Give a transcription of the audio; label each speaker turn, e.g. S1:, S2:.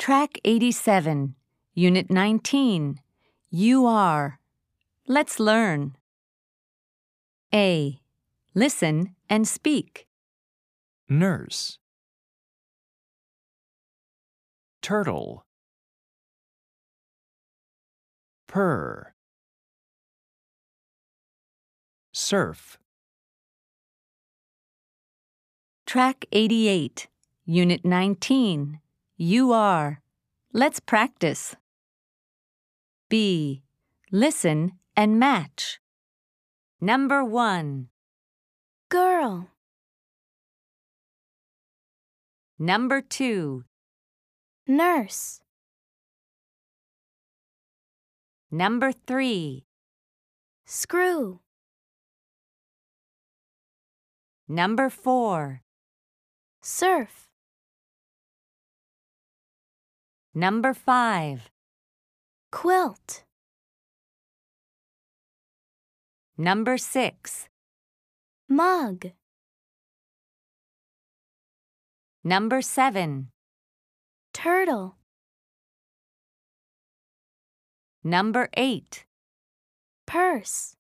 S1: Track 87, Unit 19. You are. Let's learn. A. Listen and speak.
S2: Nurse. Turtle. Purr. Surf.
S1: Track 88, Unit 19. You are. Let's practice. B. Listen and match. Number 1.
S3: Girl.
S1: Number 2.
S3: Nurse.
S1: Number 3.
S3: Screw.
S1: Number 4.
S3: Surf.
S1: Number 5.
S3: Quilt.
S1: Number 6.
S3: Mug.
S1: Number 7.
S3: Turtle.
S1: Number 8.
S3: Purse.